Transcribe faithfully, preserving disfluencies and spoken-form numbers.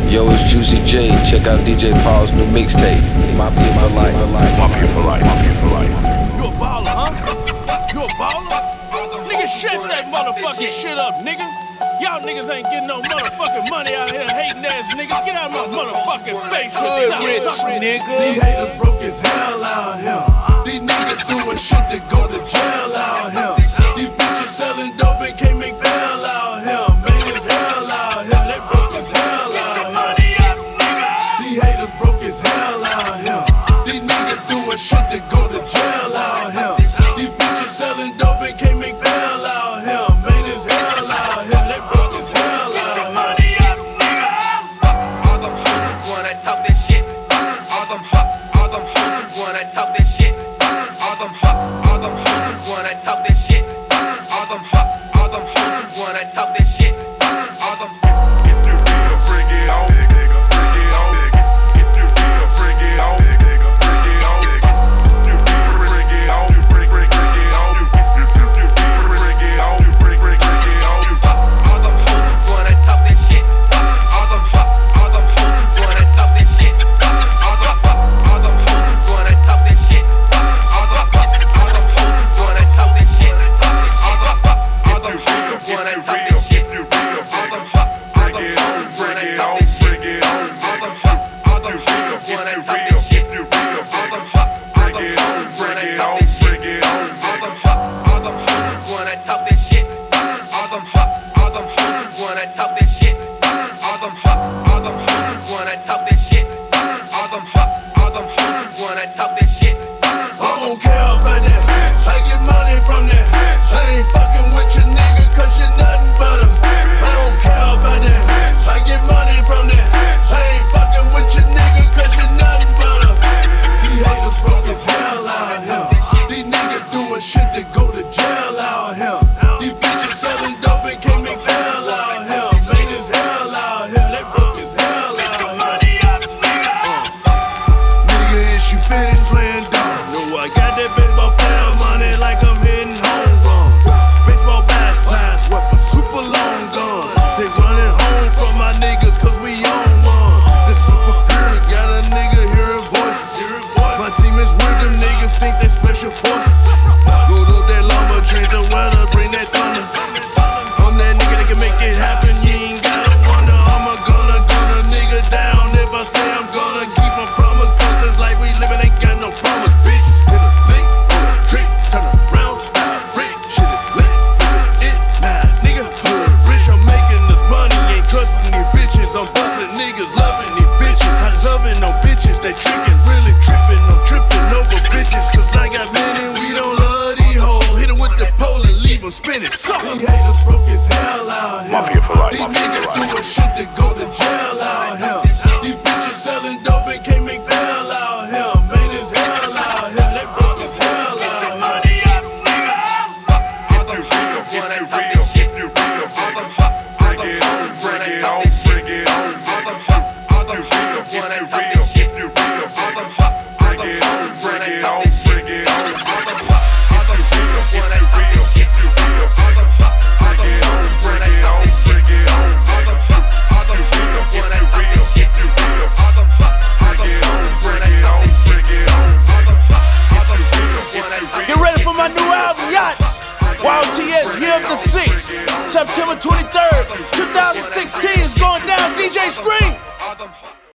Yo, it's Juicy J. Check out D J Paul's new mixtape. Mafia for life. Mafia for life. Mafia for life. You a baller, huh? You a baller? Nigga, shut that motherfucking shit up, nigga. Y'all niggas ain't getting no motherfucking money out here, hating ass niggas. Get out of my motherfucking face. Hood rich, nigga. These haters broke as hell out here. These niggas doing shit to go to jail out here. These bitches selling dope and can't make bail out here. Made as hell out here. They broke as hell out here. Money up, nigga. These haters broke as hell out here. These niggas doing shit to go to jail out here. These bitches selling dope and can't make bail out here. Made as hell out here. They broke as hell out here. Money up, nigga. All them hoes wanna talk this shit. All them ho, all them hoes wanna talk this shit. All them ho, all them hoes wanna talk this shit. All them ho, all them hoes wanna talk this shit. All them. If you real, bring it on, nigga. Bring it on, nigga. If you real, bring it on, nigga. Bring it on, nigga. If you real, bring it on, you bring, bring, bring it on. You, if you, if you real, bring it on, you bring, bring, bring it on. You. All them hoes wanna talk this shit. All them ho, all them hoes wanna talk this shit. All them ho, all them hoes wanna talk this shit. All them ho, all them hoes wanna talk this shit. All them ho, all them hoes wanna talk this shit. You real, All them ho, all them hoes wanna talk this shit. bring it on, All them ho, all them hoes wanna talk this shit. you real, All them ho, all them hoes wanna talk this shit. bring it on. All them ho, all them hoes wanna talk this shit. All them ho, all them hoes wanna talk this shit. All them ho, all them hoes wanna talk this shit. All them ho, all them hoes wanna talk this shit. I don't care about that. I get money from that. I ain't fucking with your nigga cause you're nothing but a. I don't care about that. I get money from that. I ain't fucking with your nigga cause you're nothing but a. These haters broke as hell out here. These niggas doing shit to go to jail out here. These bitches selling dope and can't make bail out here. Made as hell out here. They broke as hell out here. Money up, nigga. Nigga, is you finished playing dumb? No, I got that baseball player money like I'm hitting home run. Baseball bat size weapon, super long gun. They running home from my niggas cause we on one. The super good got a nigga hearing voices. My team is weird, them niggas think they special forces. Load up that llama, change the weather, bring that thunder. I'm that nigga that can make it happen, you ain't gotta wonder. I'm a gonna, gonna nigga down if I say I'm gonna keep my promise. Cause this life we living ain't got no promise, bitch. Hit a lick, on a trick, turn around, die rich. Shit is lit, it, nah, nigga, hood rich. I'm making this money, ain't trusting these bitches. I'm busting niggas, loving these bitches. I loving no bitches, they tricking, really tripping. I'm tripping over bitches, cause I got many, we don't love these hoes. Hit 'em with the pole and leave 'em spinning. These haters broke as hell out here. Mafia for life. These Mafia niggas for life. doing shit to go to jail out here. These bitches selling dope and can't make bail out here. Made as hell out here. They broke as hell out here. Money up, nigga. All them hoes wanna talk this shit. You real, All them ho, all them hoes wanna talk this shit. bring it on. All them ho, all them hoes wanna talk this shit. You real, All them ho, all them hoes wanna talk this shit. bring it on. All them ho, all them hoes wanna talk this shit. All them ho, all them hoes wanna talk this shit. All them ho, all them hoes wanna talk this shit. All them ho, all them hoes wanna talk this shit. All them ho, all them hoes wanna talk this shit. Get ready for my new album, Yachts. Wild T S, Year of the Six. September twenty-third, two thousand sixteen is going down, D J Scream. All them ho-